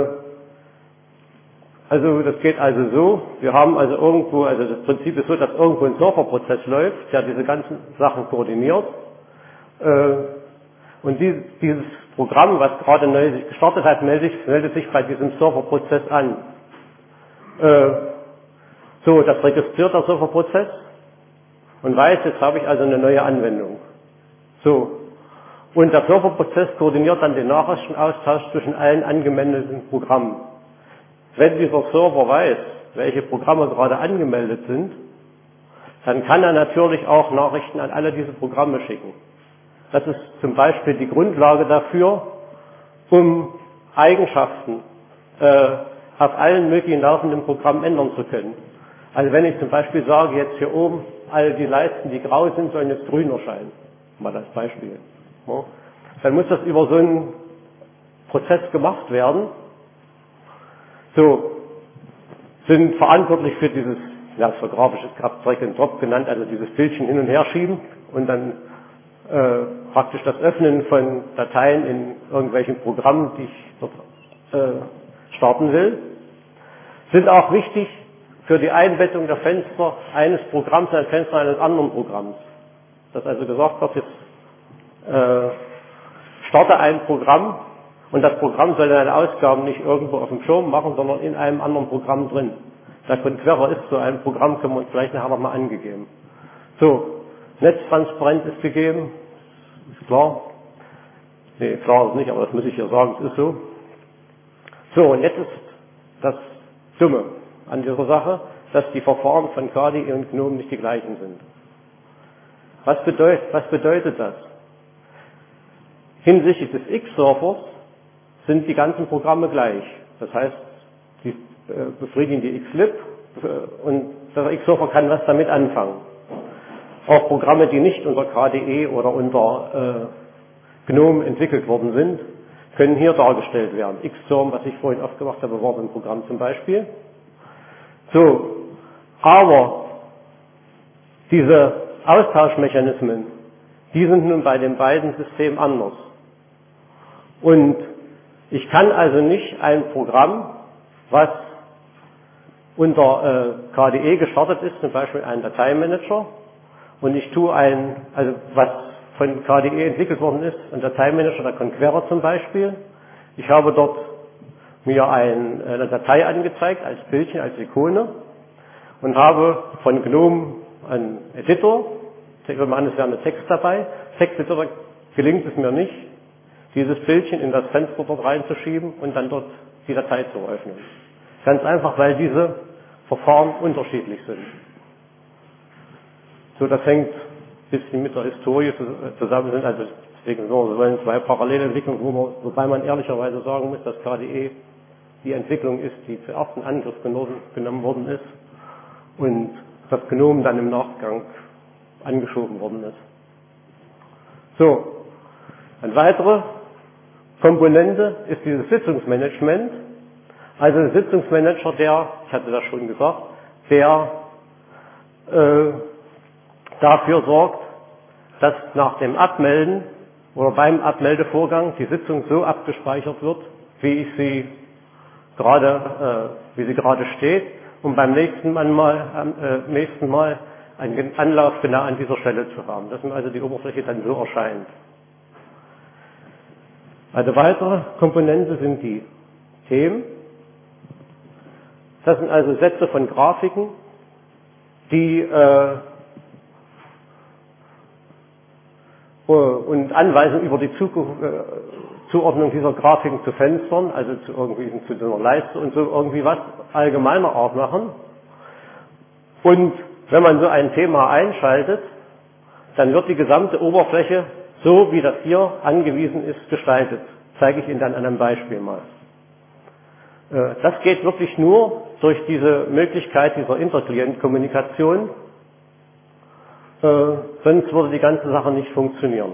also das geht also so, wir haben also irgendwo, also das Prinzip ist so, dass irgendwo ein Serverprozess läuft, der diese ganzen Sachen koordiniert. Äh, und dieses, dieses Programm, was gerade neu sich gestartet hat, meldet, meldet sich bei diesem Serverprozess an. Äh, so, das registriert der Serverprozess und weiß, jetzt habe ich also eine neue Anwendung. So. Und der Serverprozess koordiniert dann den Nachrichtenaustausch zwischen allen angemeldeten Programmen. Wenn dieser Server weiß, welche Programme gerade angemeldet sind, dann kann er natürlich auch Nachrichten an alle diese Programme schicken. Das ist zum Beispiel die Grundlage dafür, um Eigenschaften äh, auf allen möglichen laufenden Programmen ändern zu können. Also wenn ich zum Beispiel sage, jetzt hier oben, all die Leisten, die grau sind, sollen jetzt grün erscheinen. Mal als Beispiel. Ja. Dann muss das über so einen Prozess gemacht werden. So, sind verantwortlich für dieses, ja, für grafisches Drag and Drop genannt, also dieses Bildchen hin und her schieben und dann äh, praktisch das Öffnen von Dateien in irgendwelchen Programmen, die ich dort äh, starten will. Sind auch wichtig für die Einbettung der Fenster eines Programms in ein Fenster eines anderen Programms. Dass also gesagt wird, jetzt äh, starte ein Programm und das Programm soll seine Ausgaben nicht irgendwo auf dem Schirm machen, sondern in einem anderen Programm drin. Der Conqueror ist so ein Programm, können wir uns vielleicht nachher nochmal angegeben. So, Netztransparenz ist gegeben, ist klar. Nee, klar ist nicht, aber das muss ich hier sagen, es ist so. So, und jetzt ist das Dumme an dieser Sache, dass die Verfahren von K D E und GNOME nicht die gleichen sind. Was bedeutet, was bedeutet das? Hinsichtlich des X-Servers sind die ganzen Programme gleich. Das heißt, die äh, befriedigen die X-Lib äh, und der X-Server kann was damit anfangen. Auch Programme, die nicht unter K D E oder unter äh, GNOME entwickelt worden sind, können hier dargestellt werden. Xterm, was ich vorhin aufgemacht habe, war so ein Programm zum Beispiel. So, aber diese Austauschmechanismen, die sind nun bei den beiden Systemen anders. Und ich kann also nicht ein Programm, was unter äh, K D E gestartet ist, zum Beispiel ein Dateimanager, und ich tue ein, also was von K D E entwickelt worden ist, ein Dateimanager, der Conqueror zum Beispiel. Ich habe dort mir ein, eine Datei angezeigt, als Bildchen, als Ikone, und habe von GNOME einen Editor, ich würde mal an, es wäre eine Text dabei. Texteditor gelingt es mir nicht, dieses Bildchen in das Fenster dort reinzuschieben und dann dort die Datei zu öffnen. Ganz einfach, weil diese Verfahren unterschiedlich sind. So, das hängt ein bisschen mit der Historie zusammen, sind also deswegen so, wir wollen zwei Parallelentwicklungen, wo man, wobei man ehrlicherweise sagen muss, dass K D E die Entwicklung ist, die zuerst in Angriff genommen worden ist und das GNOME dann im Nachgang angeschoben worden ist. So, eine weitere Komponente ist dieses Sitzungsmanagement. Also ein Sitzungsmanager, der, ich hatte das schon gesagt, der äh, dafür sorgt, dass nach dem Abmelden oder beim Abmeldevorgang die Sitzung so abgespeichert wird, wie ich sie gerade, äh, wie sie gerade steht, um beim nächsten Mal, äh, nächsten Mal einen Anlauf genau an dieser Stelle zu haben, dass mir also die Oberfläche dann so erscheint. Eine weitere Komponente sind die Themen. Das sind also Sätze von Grafiken, die äh, und Anweisungen über die Zukunft, äh, Zuordnung dieser Grafiken zu Fenstern, also zu irgendwie zu einer Leiste und so irgendwie was allgemeiner Art machen. Und wenn man so ein Thema einschaltet, dann wird die gesamte Oberfläche, so wie das hier angewiesen ist, gestaltet. Zeige ich Ihnen dann an einem Beispiel mal. Äh, das geht wirklich nur durch diese Möglichkeit dieser Interklient-Kommunikation, äh, sonst würde die ganze Sache nicht funktionieren.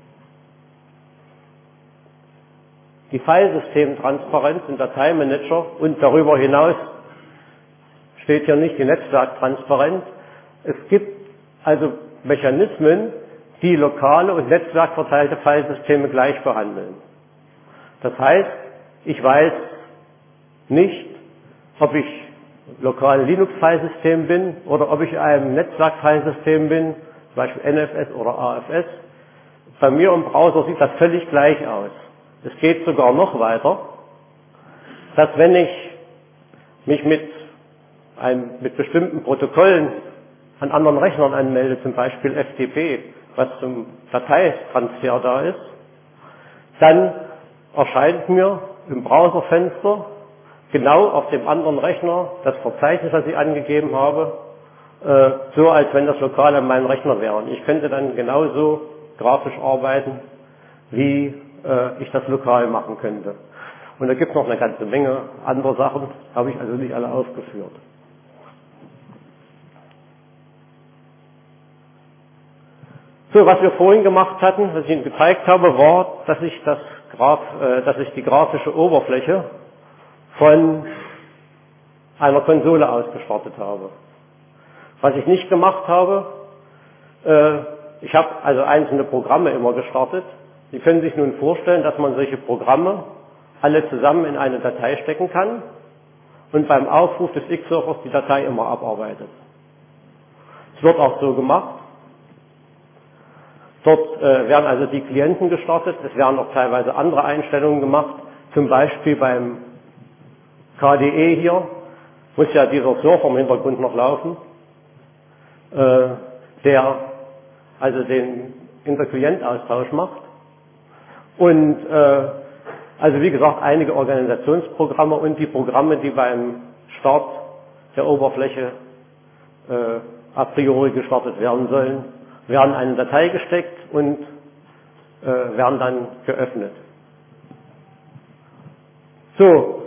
Die Filesystemtransparenz im Dateimanager und darüber hinaus steht hier nicht die Netzwerktransparenz. Es gibt also Mechanismen, die lokale und netzwerkverteilte Filesysteme gleich behandeln. Das heißt, ich weiß nicht, ob ich lokal Linux-Filesystem bin oder ob ich einem Netzwerk-Filesystem bin, zum Beispiel N F S oder A F S. Bei mir im Browser sieht das völlig gleich aus. Es geht sogar noch weiter, dass wenn ich mich mit, einem, mit bestimmten Protokollen an anderen Rechnern anmelde, zum Beispiel F T P, was zum Dateitransfer da ist, dann erscheint mir im Browserfenster genau auf dem anderen Rechner das Verzeichnis, das ich angegeben habe, äh, so als wenn das lokal an meinem Rechner wäre. Und ich könnte dann genauso grafisch arbeiten, wie äh, ich das lokal machen könnte. Und da gibt es noch eine ganze Menge andere Sachen, habe ich also nicht alle aufgeführt. So, was wir vorhin gemacht hatten, was ich Ihnen gezeigt habe, war, dass ich, das Graf, äh, dass ich die grafische Oberfläche von einer Konsole aus gestartet habe. Was ich nicht gemacht habe, äh, ich habe also einzelne Programme immer gestartet. Sie können sich nun vorstellen, dass man solche Programme alle zusammen in eine Datei stecken kann und beim Aufruf des X-Servers die Datei immer abarbeitet. Es wird auch so gemacht. Dort äh, werden also die Klienten gestartet, es werden auch teilweise andere Einstellungen gemacht, zum Beispiel beim K D E hier muss ja dieser Server im Hintergrund noch laufen, äh, der also den Interklientaustausch macht. Und äh, also wie gesagt, einige Organisationsprogramme und die Programme, die beim Start der Oberfläche äh, a priori gestartet werden sollen, werden in eine Datei gesteckt und äh, werden dann geöffnet. So,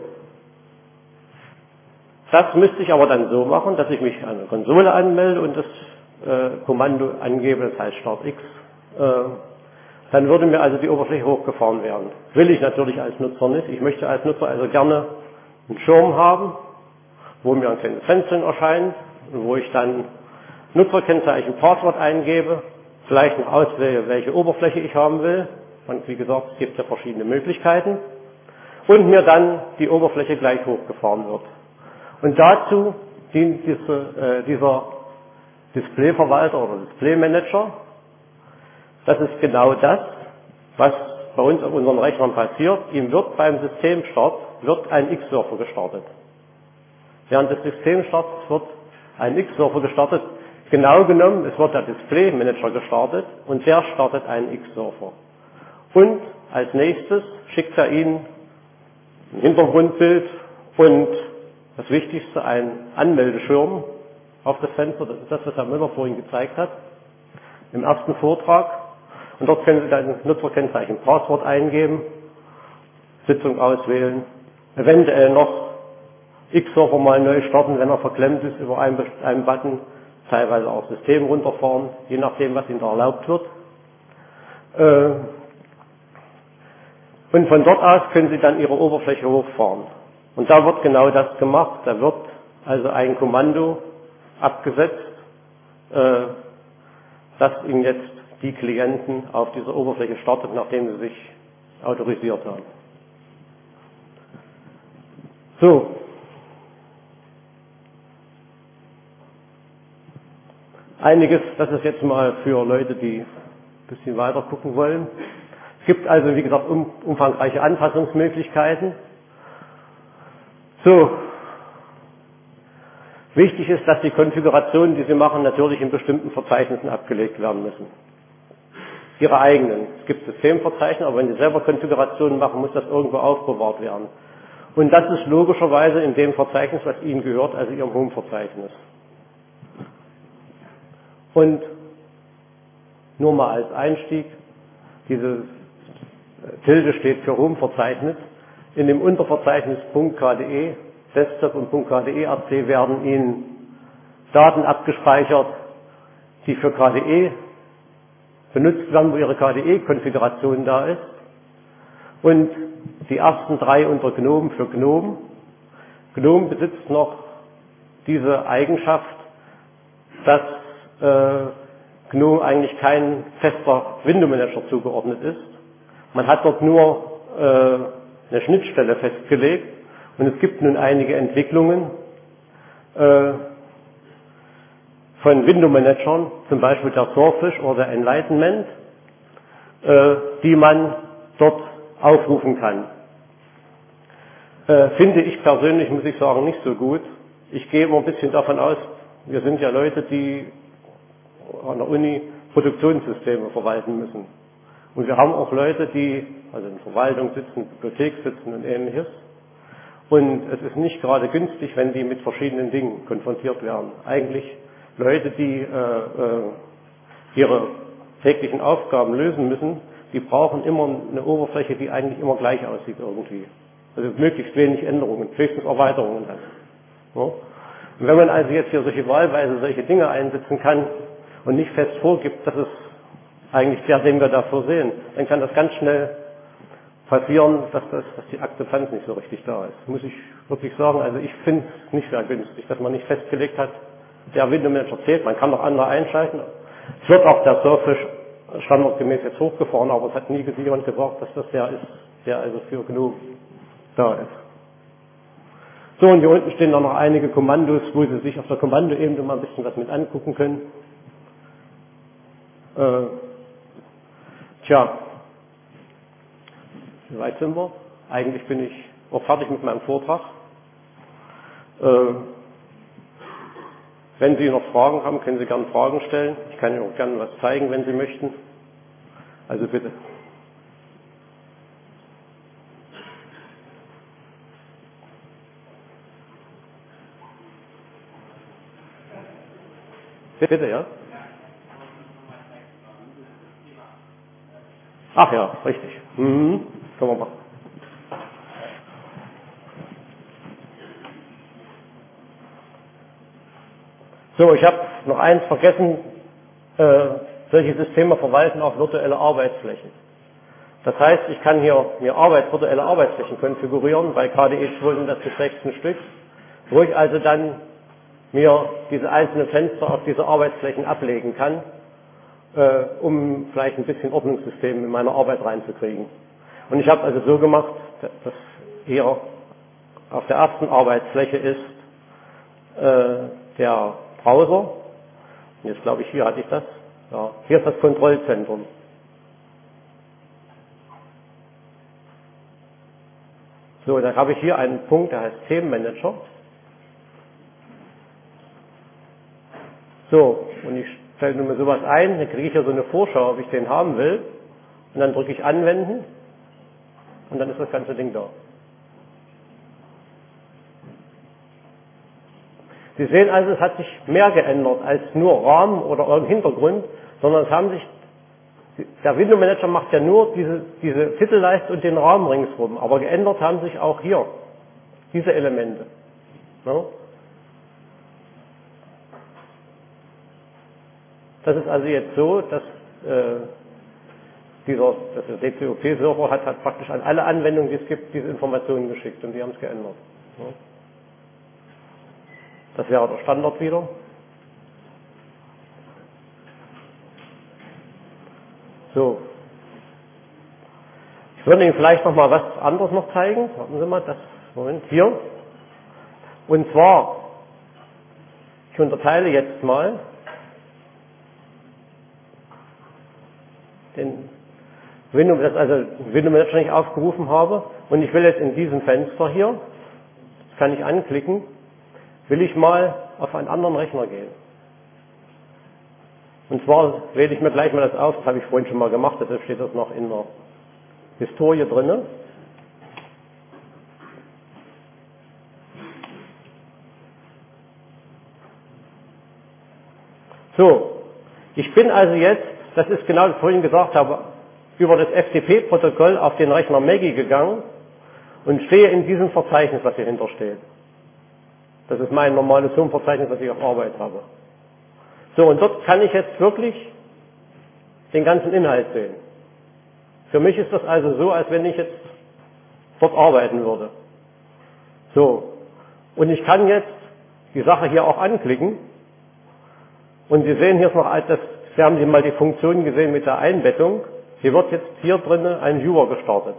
das müsste ich aber dann so machen, dass ich mich an der Konsole anmelde und das äh, Kommando angebe, das heißt Start X. Äh, dann würde mir also die Oberfläche hochgefahren werden. Will ich natürlich als Nutzer nicht. Ich möchte als Nutzer also gerne einen Schirm haben, wo mir ein kleines Fenster erscheint, wo ich dann Nutzerkennzeichen, Passwort eingebe, vielleicht noch auswähle, welche Oberfläche ich haben will. Und wie gesagt, es gibt ja verschiedene Möglichkeiten. Und mir dann die Oberfläche gleich hochgefahren wird. Und dazu dient diese, äh, dieser Displayverwalter oder Displaymanager. Das ist genau das, was bei uns auf unseren Rechnern passiert. Ihm wird beim Systemstart wird ein X-Server gestartet. Während des Systemstarts wird ein X-Server gestartet. Genau genommen, es wird der Displaymanager gestartet und der startet einen X-Server. Und als nächstes schickt er Ihnen ein Hintergrundbild und das Wichtigste, ein Anmeldeschirm auf das Fenster. Das ist das, was Herr Müller vorhin gezeigt hat, im ersten Vortrag. Und dort können Sie dann Nutzerkennzeichen, Passwort eingeben, Sitzung auswählen, eventuell noch X-Server mal neu starten, wenn er verklemmt ist über einen, einen Button, teilweise auch System runterfahren, je nachdem, was Ihnen da erlaubt wird. Und von dort aus können Sie dann Ihre Oberfläche hochfahren. Und da wird genau das gemacht. Da wird also ein Kommando abgesetzt, das Ihnen jetzt die Klienten auf dieser Oberfläche startet, nachdem sie sich autorisiert haben. So. Einiges, das ist jetzt mal für Leute, die ein bisschen weiter gucken wollen. Es gibt also, wie gesagt, um, umfangreiche Anpassungsmöglichkeiten. So. Wichtig ist, dass die Konfigurationen, die Sie machen, natürlich in bestimmten Verzeichnissen abgelegt werden müssen. Ihre eigenen. Es gibt Systemverzeichnisse, aber wenn Sie selber Konfigurationen machen, muss das irgendwo aufbewahrt werden. Und das ist logischerweise in dem Verzeichnis, was Ihnen gehört, also Ihrem Home-Verzeichnis. Und nur mal als Einstieg, dieses Tilde steht für Home-Verzeichnis. In dem Unterverzeichnis .kde, Desktop und .kde.rc werden Ihnen Daten abgespeichert, die für K D E benutzt werden, wo Ihre K D E-Konfiguration da ist. Und die ersten drei unter GNOME für GNOME. GNOME besitzt noch diese Eigenschaft, dass äh, GNOME eigentlich kein fester Window-Manager zugeordnet ist. Man hat dort nur äh, eine Schnittstelle festgelegt und es gibt nun einige Entwicklungen äh, von Window-Managern, zum Beispiel der Surfish oder der Enlightenment, äh, die man dort aufrufen kann. Äh, finde ich persönlich, muss ich sagen, nicht so gut. Ich gehe immer ein bisschen davon aus, wir sind ja Leute, die an der Uni Produktionssysteme verwalten müssen. Und wir haben auch Leute, die also in Verwaltung sitzen, Bibliothek sitzen und ähnliches. Und es ist nicht gerade günstig, wenn die mit verschiedenen Dingen konfrontiert werden. Eigentlich Leute, die äh, äh, ihre täglichen Aufgaben lösen müssen, die brauchen immer eine Oberfläche, die eigentlich immer gleich aussieht irgendwie. Also möglichst wenig Änderungen, höchstens Erweiterungen hat. Ja? Und wenn man also jetzt hier solche wahlweise solche Dinge einsetzen kann und nicht fest vorgibt, das ist eigentlich der, den wir dafür sehen, dann kann das ganz schnell passieren, dass, das, dass die Akzeptanz nicht so richtig da ist. Muss ich wirklich sagen, also ich finde es nicht sehr günstig, dass man nicht festgelegt hat, der Window Manager zählt, man kann noch andere einschalten. Es wird auch der Surfish standardgemäß jetzt hochgefahren, aber es hat nie jemand gesagt, dass das der ist, der also für GNOME da ist. So, und hier unten stehen dann noch einige Kommandos, wo Sie sich auf der Kommandoebene mal ein bisschen was mit angucken können. Äh, tja, wie weit sind wir? Eigentlich bin ich auch fertig mit meinem Vortrag. Äh, wenn Sie noch Fragen haben, können Sie gerne Fragen stellen. Ich kann Ihnen auch gerne was zeigen, wenn Sie möchten. Also bitte. Bitte, ja? Ach ja, richtig. Mhm. Können wir machen. So, ich habe noch eins vergessen. Äh, solche Systeme verwalten auch virtuelle Arbeitsflächen. Das heißt, ich kann hier mir Arbeit, virtuelle Arbeitsflächen konfigurieren. Bei K D E zwei sind das bis sechzehn Stück, wo ich also dann mir diese einzelnen Fenster auf diese Arbeitsflächen ablegen kann, äh, um vielleicht ein bisschen Ordnungssystem in meine Arbeit reinzukriegen. Und ich habe also so gemacht, dass hier auf der ersten Arbeitsfläche ist äh, der Browser. Und jetzt glaube ich, hier hatte ich das. Ja, hier ist das Kontrollzentrum. So, dann habe ich hier einen Punkt, der heißt Themenmanager. So, und ich stelle nun mal sowas ein, dann kriege ich hier so eine Vorschau, ob ich den haben will. Und dann drücke ich Anwenden und dann ist das ganze Ding da. Sie sehen also, es hat sich mehr geändert als nur Rahmen oder irgendein Hintergrund, sondern es haben sich, der Window Manager macht ja nur diese, diese Titelleiste und den Rahmen ringsherum, aber geändert haben sich auch hier diese Elemente. Ja? Das ist also jetzt so, dass äh, dieser dass der D C O P-Server hat, hat praktisch an alle Anwendungen, die es gibt, diese Informationen geschickt und die haben es geändert. Ja? Das wäre der Standard wieder. So. Ich würde Ihnen vielleicht noch mal was anderes noch zeigen. Warten Sie mal, das, Moment, hier. Und zwar, ich unterteile jetzt mal den, Windows, das also Windows Manager nicht aufgerufen habe und ich will jetzt in diesem Fenster hier, das kann ich anklicken, will ich mal auf einen anderen Rechner gehen. Und zwar wähle ich mir gleich mal das auf, das habe ich vorhin schon mal gemacht, deshalb steht das noch in der Historie drinne. So, ich bin also jetzt, das ist genau, was ich vorhin gesagt habe, über das F T P-Protokoll auf den Rechner Maggie gegangen und stehe in diesem Verzeichnis, was hier hinter steht. Das ist mein normales Home-Verzeichnis, was ich auf Arbeit habe. So, und dort kann ich jetzt wirklich den ganzen Inhalt sehen. Für mich ist das also so, als wenn ich jetzt dort arbeiten würde. So, und ich kann jetzt die Sache hier auch anklicken. Und Sie sehen hier ist noch, das, Sie haben hier mal die Funktion gesehen mit der Einbettung. Hier wird jetzt hier drinnen ein Viewer gestartet,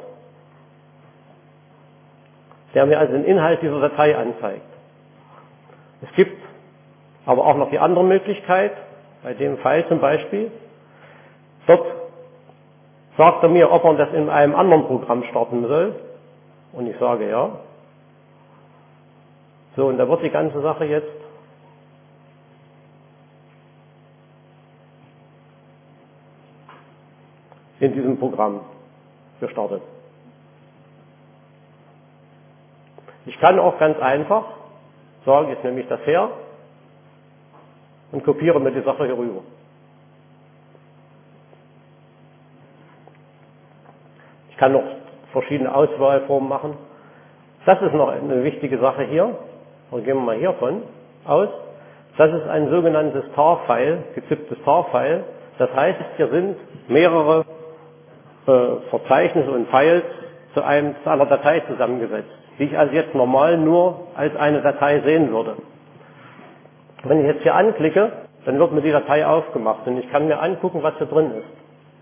der mir also den Inhalt dieser Datei anzeigt. Es gibt aber auch noch die andere Möglichkeit, bei dem Fall zum Beispiel. Dort sagt er mir, ob er das in einem anderen Programm starten soll. Und ich sage ja. So, und da wird die ganze Sache jetzt in diesem Programm gestartet. Ich kann auch ganz einfach sagen, jetzt nehme ich das her und kopiere mir die Sache hier rüber. Ich kann noch verschiedene Auswahlformen machen. Das ist noch eine wichtige Sache hier. Und gehen wir mal hiervon aus. Das ist ein sogenanntes Tar-File, gezipptes Tar-File. Das heißt, hier sind mehrere äh, Verzeichnisse und Files zu, einem, zu einer Datei zusammengesetzt, die ich also jetzt normal nur als eine Datei sehen würde. Wenn ich jetzt hier anklicke, dann wird mir die Datei aufgemacht und ich kann mir angucken, was hier drin ist.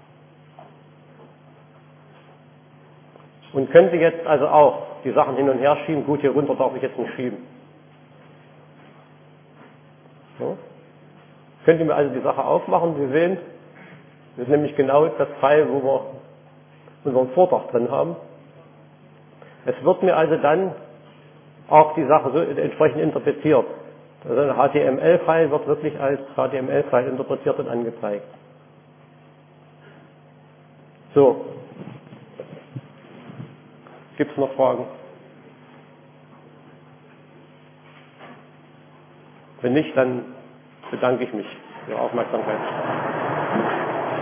Und könnte jetzt also auch die Sachen hin und her schieben. Gut, hier runter darf ich jetzt nicht schieben. So. Könnt ihr mir also die Sache aufmachen. Sie sehen, das ist nämlich genau das File, wo wir unseren Vordach drin haben. Es wird mir also dann auch die Sache so entsprechend interpretiert. Also ein H T M L-File wird wirklich als H T M L-File interpretiert und angezeigt. So. Gibt es noch Fragen? Wenn nicht, dann bedanke ich mich für Ihre Aufmerksamkeit.